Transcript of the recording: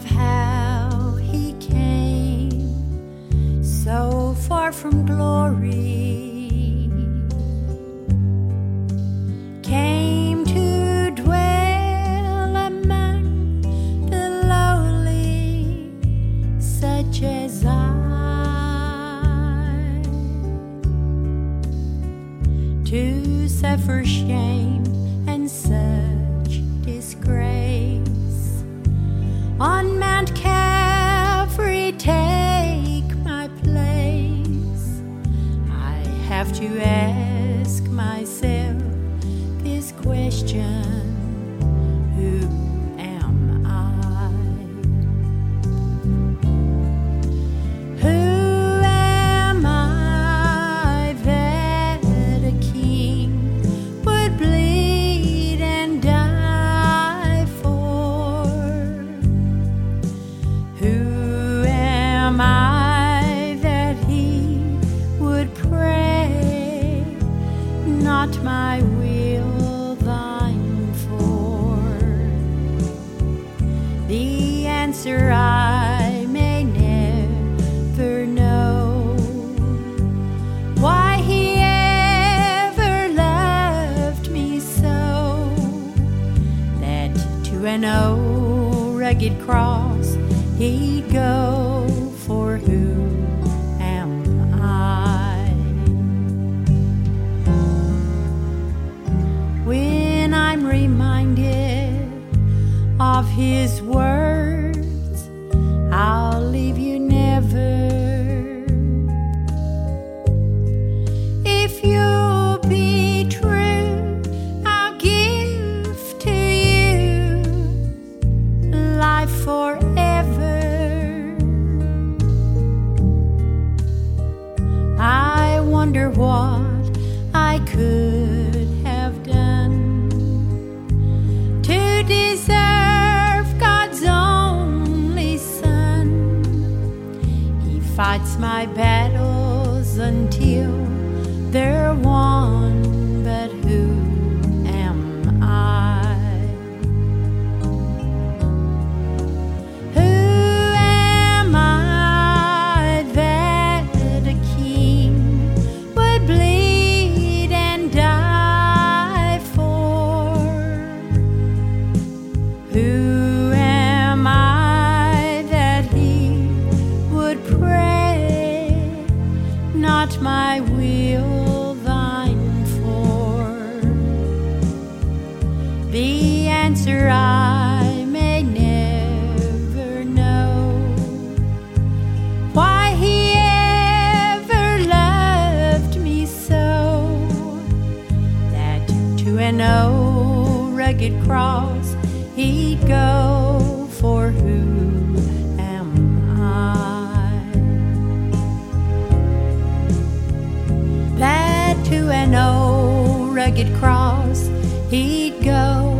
of how he came so far from glory, came to dwell among the lowly, such as I, to suffer shame and such disgrace. On Mount Calvary take my place. I have to ask myself this question: who am I? Who am I that a king would bleed and die for? Who am I that he would pray, not my will, thine for? The answer I may never know, why he ever loved me so, that to an old rugged cross he'd go. For who am I? When I'm reminded of his words, I'll leave you never. If you'll be true, I'll give to you life forever. I wonder what I could have done to deserve God's only Son. He fights my battles until they're won, but who am I? Who am I that a king would bleed and die for? Who am I that he would pray, not my will, thine for? The answer I may never know, why he ever loved me so, that to an old rugged cross he'd go. For who am I? That to an old rugged cross he'd go.